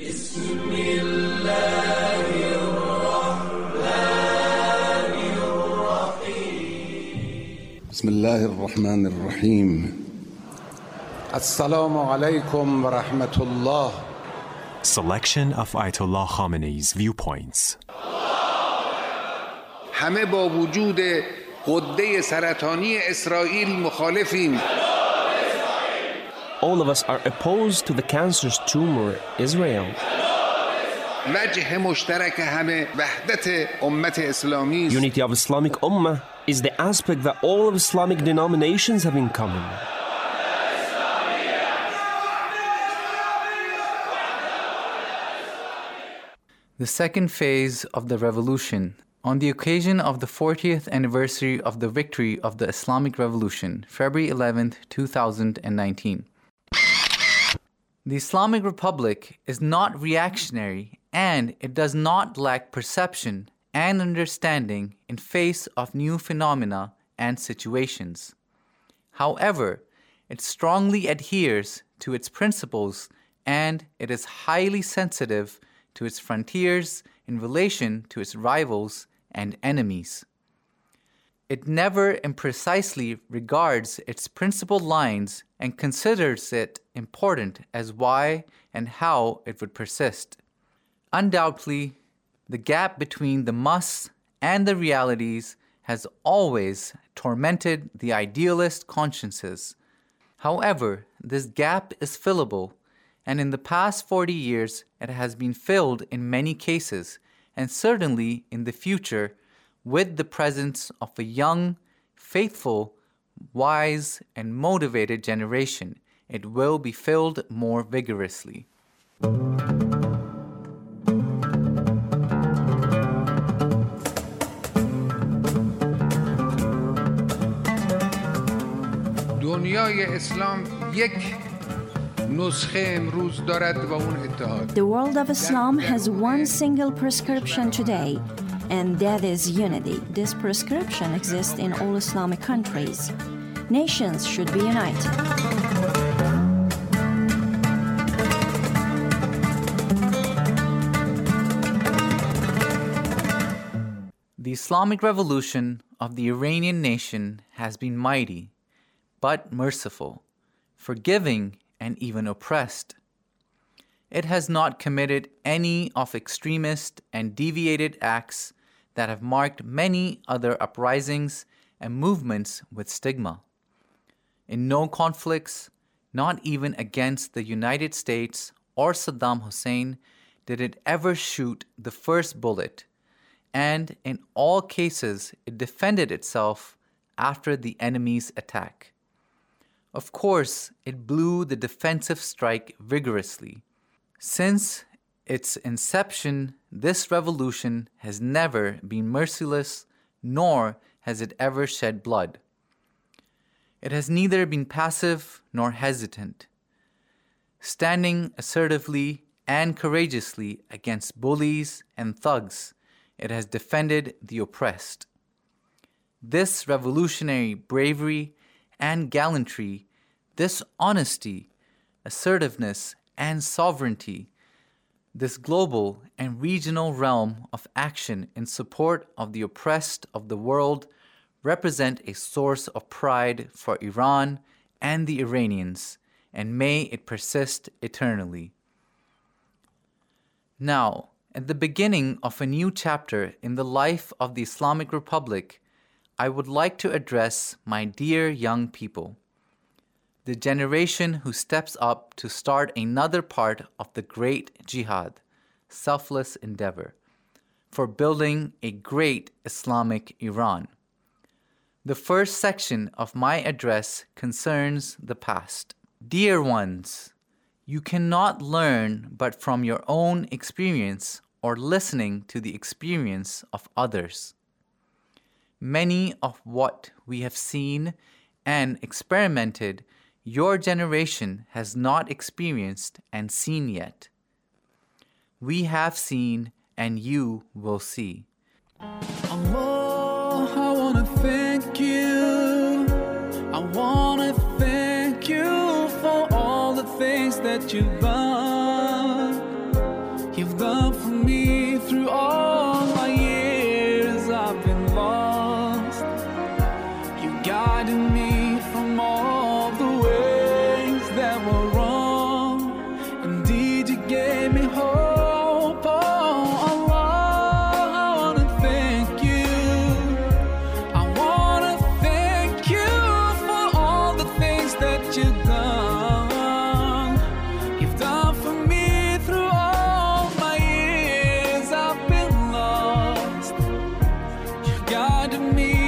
بسم الله الرحمن الرحیم. السلام علیکم و رحمت الله. Selection of Ayatollah Khamenei's viewpoints. همه با وجود غده سرطانی اسرائیل مخالفیم. All of us are opposed to the cancerous tumor, Israel. وجه مشترک همه وحدت امت اسلامی است. Unity of Islamic Ummah is the aspect that all of Islamic denominations have in common. The second phase of the revolution, on the occasion of the 40th anniversary of the victory of the Islamic Revolution, February 11th, 2019. The Islamic Republic is not reactionary, and it does not lack perception and understanding in face of new phenomena and situations. However, it strongly adheres to its principles, and it is highly sensitive to its frontiers in relation to its rivals and enemies. It never imprecisely regards its principal lines and considers it important as why and how it would persist. Undoubtedly, the gap between the musts and the realities has always tormented the idealist consciences. However, this gap is fillable, and in the past 40 years it has been filled in many cases, and certainly in the future, with the presence of a young, faithful, wise, and motivated generation, it will be filled more vigorously. دنیای اسلام یک نسخه امروز دارد و اون اتحاد. The world of Islam has one single prescription today, and that is unity. This prescription exists in all Islamic countries. Nations should be united. The Islamic revolution of the Iranian nation has been mighty, but merciful, forgiving, and even oppressed. It has not committed any of extremist and deviated acts that have marked many other uprisings and movements with stigma. In no conflicts, not even against the United States or Saddam Hussein, did it ever shoot the first bullet, and in all cases it defended itself after the enemy's attack. Of course, it blew the defensive strike vigorously. Since its inception, this revolution has never been merciless, nor has it ever shed blood. It has neither been passive nor hesitant, standing assertively and courageously against bullies and thugs. It has defended the oppressed. This revolutionary bravery and gallantry, this honesty, assertiveness, and sovereignty, this global and regional realm of action in support of the oppressed of the world represent a source of pride for Iran and the Iranians, and may it persist eternally. Now, at the beginning of a new chapter in the life of the Islamic Republic, I would like to address my dear young people, the generation who steps up to start another part of the great jihad, selfless endeavor, for building a great Islamic Iran. The first section of my address concerns the past. Dear ones, you cannot learn but from your own experience or listening to the experience of others. Many of what we have seen and experimented, your generation has not experienced and seen yet. We have seen and you will see. Allah, I want to thank you. I want to thank you for all the things that you've done. you've done for me through all my years I've been lost. You guided me from all the ways that were wrong. Indeed, you gave me hope. Oh, Allah, I wanna thank you. I wanna thank you for all the things that you've done. You've done for me through all my years I've been lost. You guided me